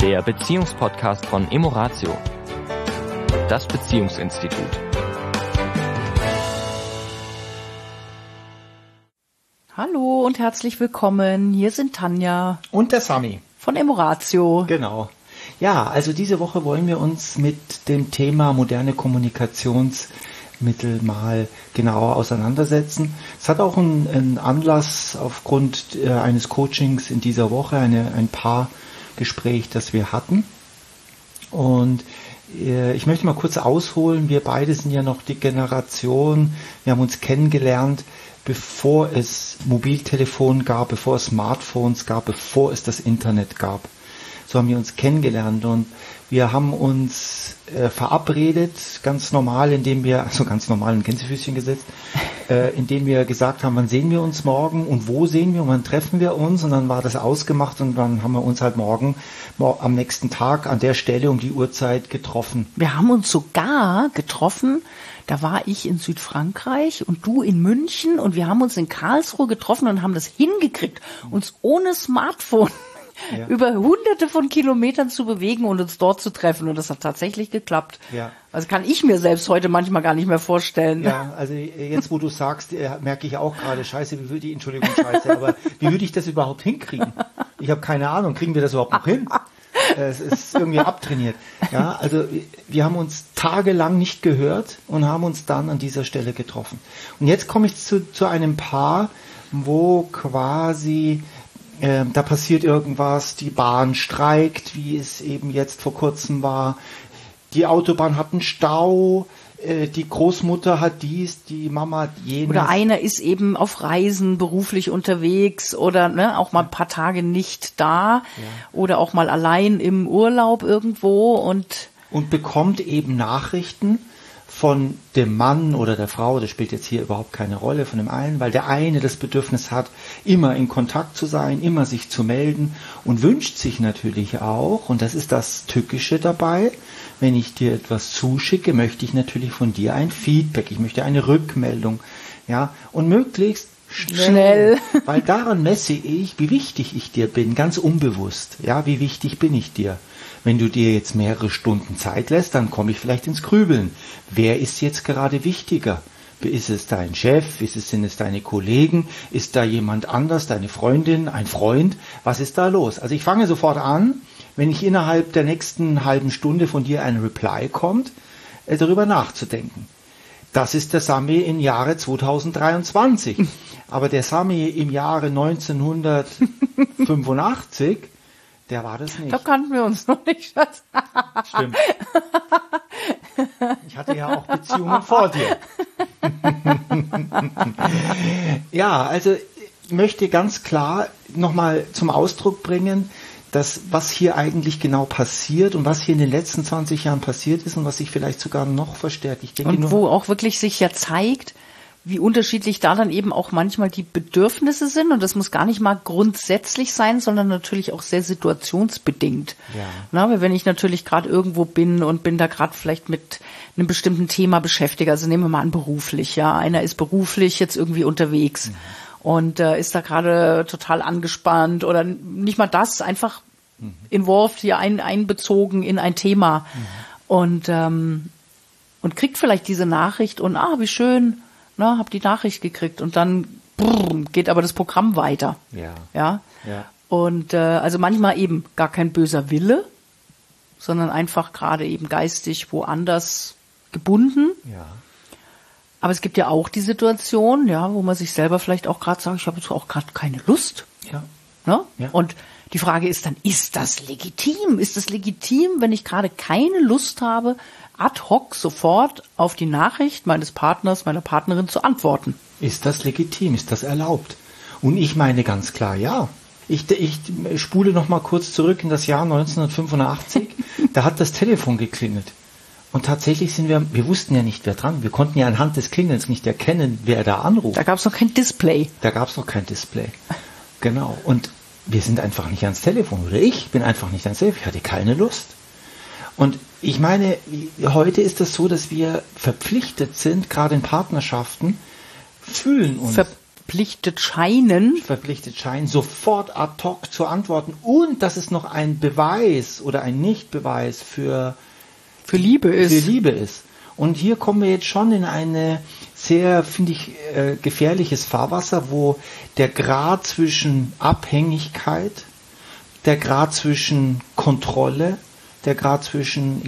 der Beziehungspodcast von Emoratio, das Beziehungsinstitut. Hallo und herzlich willkommen. Hier sind Tanja und der Sami von Emoratio. Genau. Ja, also diese Woche wollen wir uns mit dem Thema moderne Kommunikationsmittel mal genauer auseinandersetzen. Es hat auch einen Anlass aufgrund eines Coachings in dieser Woche, ein Paargespräch, das wir hatten. Und ich möchte mal kurz ausholen. Wir beide sind ja noch die Generation, wir haben uns kennengelernt, bevor es Mobiltelefon gab, bevor es Smartphones gab, bevor es das Internet gab. So haben wir uns kennengelernt und wir haben uns verabredet, ganz normal, ganz normal in Gänsefüßchen gesetzt, indem wir gesagt haben, wann sehen wir uns morgen und wo sehen wir und wann treffen wir uns, und dann war das ausgemacht und dann haben wir uns halt morgen am nächsten Tag an der Stelle um die Uhrzeit getroffen. Wir haben uns sogar getroffen, da war ich in Südfrankreich und du in München, und wir haben uns in Karlsruhe getroffen und haben das hingekriegt, uns ohne Smartphone über hunderte von Kilometern zu bewegen und uns dort zu treffen. Und das hat tatsächlich geklappt. Ja. Also kann ich mir selbst heute manchmal gar nicht mehr vorstellen. Ja, also jetzt, wo du sagst, merke ich auch gerade, wie würde ich das überhaupt hinkriegen? Ich habe keine Ahnung, kriegen wir das überhaupt noch hin? Es ist irgendwie abtrainiert. Ja, also wir haben uns tagelang nicht gehört und haben uns dann an dieser Stelle getroffen. Und jetzt komme ich zu einem Paar, wo quasi da passiert irgendwas, die Bahn streikt, wie es eben jetzt vor kurzem war, die Autobahn hat einen Stau, die Großmutter hat dies, die Mama hat jenes. Oder einer ist eben auf Reisen beruflich unterwegs oder auch mal ein paar Tage nicht da oder auch mal allein im Urlaub irgendwo und bekommt eben Nachrichten von dem Mann oder der Frau, das spielt jetzt hier überhaupt keine Rolle, von dem einen, weil der eine das Bedürfnis hat, immer in Kontakt zu sein, immer sich zu melden und wünscht sich natürlich auch, und das ist das Tückische dabei, wenn ich dir etwas zuschicke, möchte ich natürlich von dir ein Feedback, ich möchte eine Rückmeldung, ja, und möglichst schnell, weil daran messe ich, wie wichtig ich dir bin, ganz unbewusst, ja, wie wichtig bin ich dir. Wenn du dir jetzt mehrere Stunden Zeit lässt, dann komme ich vielleicht ins Grübeln. Wer ist jetzt gerade wichtiger? Ist es dein Chef? Sind es deine Kollegen? Ist da jemand anders, deine Freundin, ein Freund? Was ist da los? Also ich fange sofort an, wenn ich innerhalb der nächsten halben Stunde von dir ein Reply kommt, darüber nachzudenken. Das ist der Sami im Jahre 2023. Aber der Sami im Jahre 1985, der war das nicht. Da kannten wir uns noch nicht, Schatz. Stimmt. Ich hatte ja auch Beziehungen vor dir. Ja, also ich möchte ganz klar nochmal zum Ausdruck bringen, dass was hier eigentlich genau passiert und was hier in den letzten 20 Jahren passiert ist und was sich vielleicht sogar noch verstärkt. Ich denke, und wo auch wirklich sich ja zeigt, wie unterschiedlich da dann eben auch manchmal die Bedürfnisse sind. Und das muss gar nicht mal grundsätzlich sein, sondern natürlich auch sehr situationsbedingt. Ja. Na, wenn ich natürlich gerade irgendwo bin und bin da gerade vielleicht mit einem bestimmten Thema beschäftigt, also nehmen wir mal an beruflich, ja, einer ist beruflich jetzt irgendwie unterwegs und ist da gerade total angespannt oder nicht mal das, einfach involved hier einbezogen in ein Thema und kriegt vielleicht diese Nachricht und wie schön, hab die Nachricht gekriegt, und dann geht aber das Programm weiter. Ja. Und also manchmal eben gar kein böser Wille, sondern einfach gerade eben geistig woanders gebunden. Ja. Aber es gibt ja auch die Situation, wo man sich selber vielleicht auch gerade sagt, ich habe jetzt auch gerade keine Lust. Ja. Ja. Und die Frage ist dann, ist das legitim? Ist es legitim, wenn ich gerade keine Lust habe, ad hoc sofort auf die Nachricht meines Partners, meiner Partnerin zu antworten? Ist das legitim? Ist das erlaubt? Und ich meine ganz klar, ja. Ich spule noch mal kurz zurück in das Jahr 1985. Da hat das Telefon geklingelt. Und tatsächlich wir wussten ja nicht, wer dran. Wir konnten ja anhand des Klingelns nicht erkennen, wer da anruft. Da gab es noch kein Display. Genau. Und wir sind einfach nicht ans Telefon. Oder ich bin einfach nicht ans Telefon. Ich hatte keine Lust. Und ich meine, heute ist es so, dass wir verpflichtet sind, gerade in Partnerschaften, fühlen uns. verpflichtet scheinen, sofort ad hoc zu antworten und dass es noch ein Beweis oder ein Nichtbeweis für Liebe ist. Und hier kommen wir jetzt schon in eine sehr, finde ich, gefährliches Fahrwasser, wo der Grad zwischen Abhängigkeit, der Grad zwischen Kontrolle, der Grad zwischen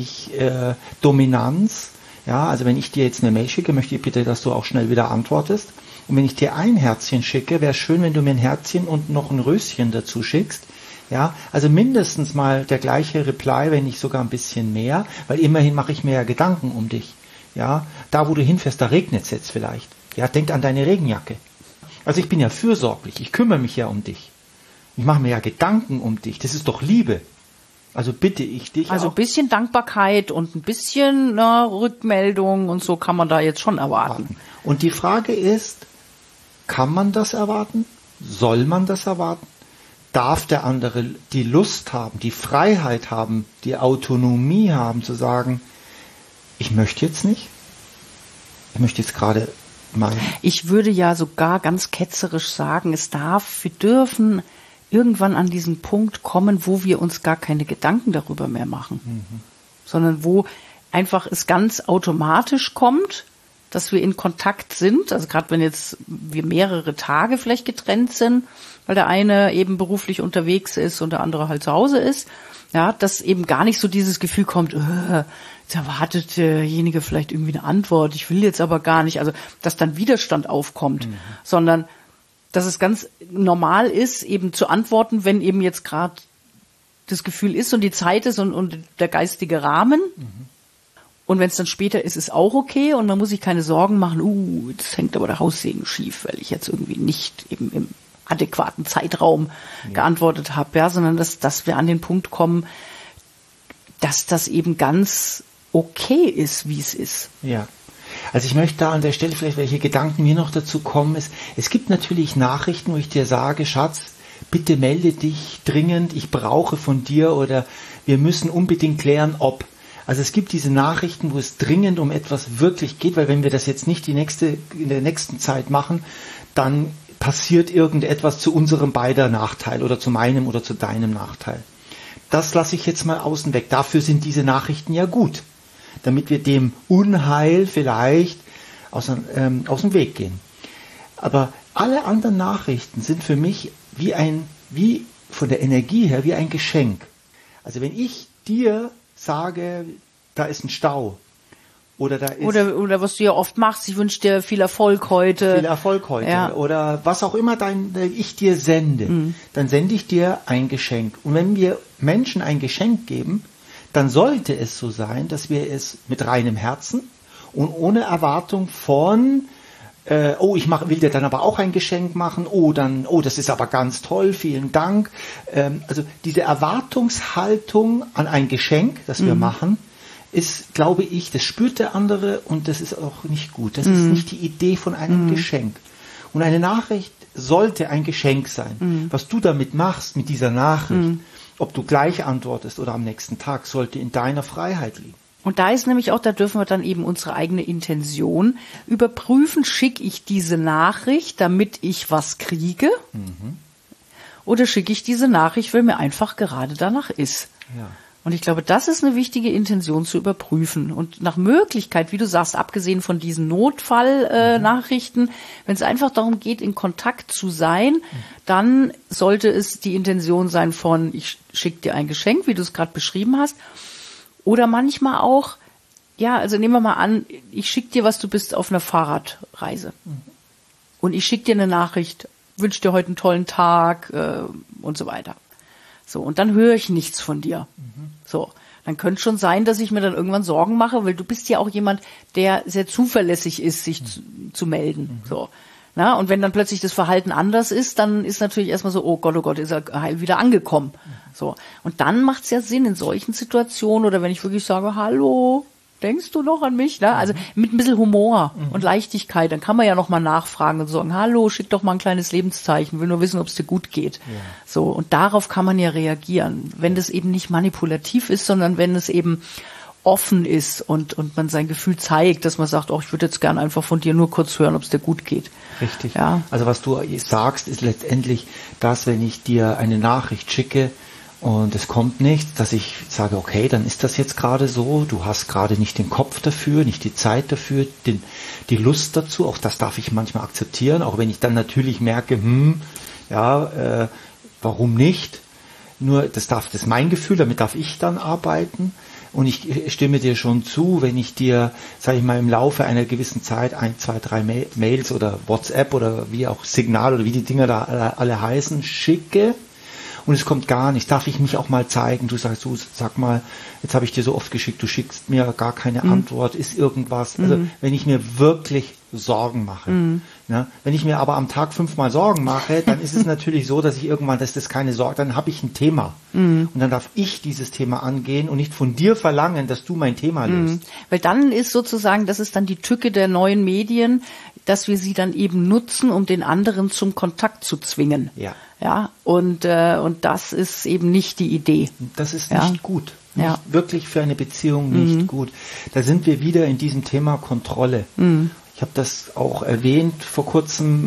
Dominanz, ja, also wenn ich dir jetzt eine Mail schicke, möchte ich bitte, dass du auch schnell wieder antwortest. Und wenn ich dir ein Herzchen schicke, wäre es schön, wenn du mir ein Herzchen und noch ein Röschen dazu schickst. Ja, also mindestens mal der gleiche Reply, wenn nicht sogar ein bisschen mehr, weil immerhin mache ich mir ja Gedanken um dich. Ja, da wo du hinfährst, da regnet es jetzt vielleicht. Ja, denk an deine Regenjacke. Also ich bin ja fürsorglich, ich kümmere mich ja um dich. Ich mache mir ja Gedanken um dich. Das ist doch Liebe. Also bitte ich dich. Also ein bisschen Dankbarkeit und ein bisschen Rückmeldung und so kann man da jetzt schon erwarten. Und die Frage ist, kann man das erwarten? Soll man das erwarten? Darf der andere die Lust haben, die Freiheit haben, die Autonomie haben, zu sagen, ich möchte jetzt nicht. Ich möchte jetzt gerade mal. Ich würde ja sogar ganz ketzerisch sagen, wir dürfen irgendwann an diesen Punkt kommen, wo wir uns gar keine Gedanken darüber mehr machen. Sondern wo einfach es ganz automatisch kommt, dass wir in Kontakt sind. Also gerade wenn jetzt wir mehrere Tage vielleicht getrennt sind, weil der eine eben beruflich unterwegs ist und der andere halt zu Hause ist, ja, dass eben gar nicht so dieses Gefühl kommt, jetzt erwartet derjenige vielleicht irgendwie eine Antwort, ich will jetzt aber gar nicht, also dass dann Widerstand aufkommt, sondern dass es ganz normal ist, eben zu antworten, wenn eben jetzt gerade das Gefühl ist und die Zeit ist und der geistige Rahmen. Und wenn es dann später ist, ist auch okay und man muss sich keine Sorgen machen, jetzt hängt aber der Haussegen schief, weil ich jetzt irgendwie nicht eben im adäquaten Zeitraum geantwortet habe, ja, sondern dass wir an den Punkt kommen, dass das eben ganz okay ist, wie es ist. Ja. Also ich möchte da an der Stelle vielleicht, welche Gedanken mir noch dazu kommen, es gibt natürlich Nachrichten, wo ich dir sage, Schatz, bitte melde dich dringend, ich brauche von dir oder wir müssen unbedingt klären, ob. Also es gibt diese Nachrichten, wo es dringend um etwas wirklich geht, weil wenn wir das jetzt nicht in der nächsten Zeit machen, dann passiert irgendetwas zu unserem beider Nachteil oder zu meinem oder zu deinem Nachteil. Das lasse ich jetzt mal außen weg. Dafür sind diese Nachrichten ja gut, damit wir dem Unheil vielleicht aus dem Weg gehen. Aber alle anderen Nachrichten sind für mich wie von der Energie her wie ein Geschenk. Also wenn ich dir sage, da ist ein Stau. Oder was du ja oft machst, ich wünsche dir viel Erfolg heute. Ja. Oder was auch immer ich dir sende, dann sende ich dir ein Geschenk. Und wenn wir Menschen ein Geschenk geben, dann sollte es so sein, dass wir es mit reinem Herzen und ohne Erwartung von ich will dir dann aber auch ein Geschenk machen, das ist aber ganz toll, vielen Dank. Also diese Erwartungshaltung an ein Geschenk, das wir machen, ist, glaube ich, das spürt der andere und das ist auch nicht gut. Das ist nicht die Idee von einem Geschenk. Und eine Nachricht sollte ein Geschenk sein. Was du damit machst, mit dieser Nachricht, ob du gleich antwortest oder am nächsten Tag, sollte in deiner Freiheit liegen. Und da ist nämlich auch, da dürfen wir dann eben unsere eigene Intention überprüfen. Schicke ich diese Nachricht, damit ich was kriege? Oder schicke ich diese Nachricht, weil mir einfach gerade danach ist? Ja. Und ich glaube, das ist eine wichtige Intention zu überprüfen. Und nach Möglichkeit, wie du sagst, abgesehen von diesen Notfall-Nachrichten, wenn es einfach darum geht, in Kontakt zu sein, dann sollte es die Intention sein von, ich schicke dir ein Geschenk, wie du es gerade beschrieben hast. Oder manchmal auch, ja, also nehmen wir mal an, ich schicke dir was, du bist auf einer Fahrradreise. Und ich schicke dir eine Nachricht, wünsche dir heute einen tollen Tag und so weiter. So, und dann höre ich nichts von dir. So, dann könnte schon sein, dass ich mir dann irgendwann Sorgen mache, weil du bist ja auch jemand, der sehr zuverlässig ist, sich zu melden. So. Na, und wenn dann plötzlich das Verhalten anders ist, dann ist natürlich erstmal so, oh Gott, ist er heil wieder angekommen. So. Und dann macht es ja Sinn in solchen Situationen oder wenn ich wirklich sage, hallo, denkst du noch an mich? Ne? Also mit ein bisschen Humor und Leichtigkeit, dann kann man ja noch mal nachfragen und sagen, hallo, schick doch mal ein kleines Lebenszeichen, will nur wissen, ob es dir gut geht. Ja. So, und darauf kann man ja reagieren, wenn das eben nicht manipulativ ist, sondern wenn es eben offen ist und man sein Gefühl zeigt, dass man sagt, ich würde jetzt gern einfach von dir nur kurz hören, ob es dir gut geht. Richtig. Ja. Also was du sagst, ist letztendlich das, wenn ich dir eine Nachricht schicke und es kommt nichts, dass ich sage, okay, dann ist das jetzt gerade so, du hast gerade nicht den Kopf dafür, nicht die Zeit dafür, die Lust dazu, auch das darf ich manchmal akzeptieren, auch wenn ich dann natürlich merke, warum nicht? Nur, das ist mein Gefühl, damit darf ich dann arbeiten. Und ich stimme dir schon zu, wenn ich dir, sage ich mal, im Laufe einer gewissen Zeit 1, 2, 3 Mails oder WhatsApp oder wie auch Signal oder wie die Dinger da alle heißen, schicke und es kommt gar nichts, darf ich mich auch mal zeigen. Du sagst, sag mal, jetzt habe ich dir so oft geschickt, du schickst mir gar keine Antwort, ist irgendwas. Also wenn ich mir wirklich Sorgen mache. Ja, wenn ich mir aber am Tag 5-mal Sorgen mache, dann ist es natürlich so, dass ich irgendwann, dass das keine Sorge, dann habe ich ein Thema. Und dann darf ich dieses Thema angehen und nicht von dir verlangen, dass du mein Thema löst. Weil dann ist sozusagen, das ist dann die Tücke der neuen Medien, dass wir sie dann eben nutzen, um den anderen zum Kontakt zu zwingen. Ja. Ja, und das ist eben nicht die Idee. Das ist nicht gut. Ja. Wirklich für eine Beziehung nicht gut. Da sind wir wieder in diesem Thema Kontrolle. Ich habe das auch erwähnt vor kurzem,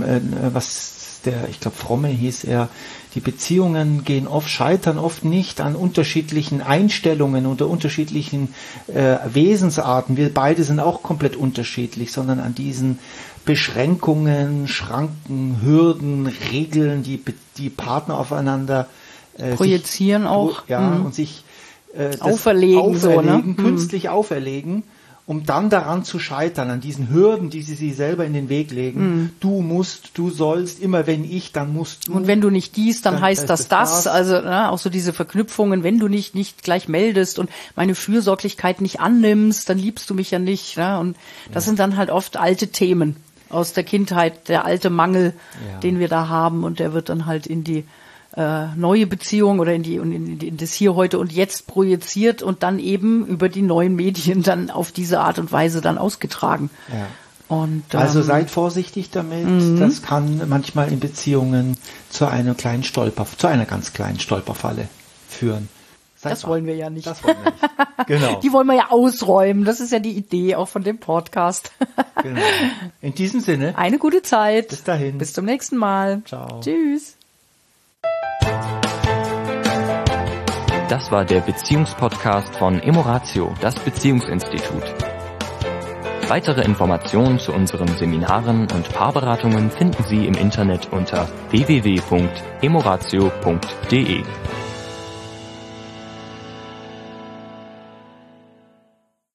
ich glaube Fromme hieß er, die Beziehungen scheitern oft nicht an unterschiedlichen Einstellungen oder unterschiedlichen Wesensarten. Wir beide sind auch komplett unterschiedlich, sondern an diesen Beschränkungen, Schranken, Hürden, Regeln, die Partner aufeinander projizieren auch. Und sich auferlegen, künstlich auferlegen, um dann daran zu scheitern, an diesen Hürden, die sie selber in den Weg legen. Du musst, du sollst, immer wenn ich, dann musst du. Und wenn du nicht dies, dann heißt das. Also auch so diese Verknüpfungen, wenn du nicht gleich meldest und meine Fürsorglichkeit nicht annimmst, dann liebst du mich ja nicht. Ne? Und das sind dann halt oft alte Themen aus der Kindheit, der alte Mangel, den wir da haben, und der wird dann halt in die neue Beziehung oder in das Hier, Heute und Jetzt projiziert und dann eben über die neuen Medien dann auf diese Art und Weise dann ausgetragen. Ja. Und, also seid vorsichtig damit. Das kann manchmal in Beziehungen zu einer ganz kleinen Stolperfalle führen. Das wollen wir ja nicht. Das wollen wir nicht. Genau. Die wollen wir ja ausräumen. Das ist ja die Idee auch von dem Podcast. Genau. In diesem Sinne. Eine gute Zeit. Bis dahin. Bis zum nächsten Mal. Ciao. Tschüss. Das war der Beziehungspodcast von Emoratio, das Beziehungsinstitut. Weitere Informationen zu unseren Seminaren und Paarberatungen finden Sie im Internet unter www.emoratio.de.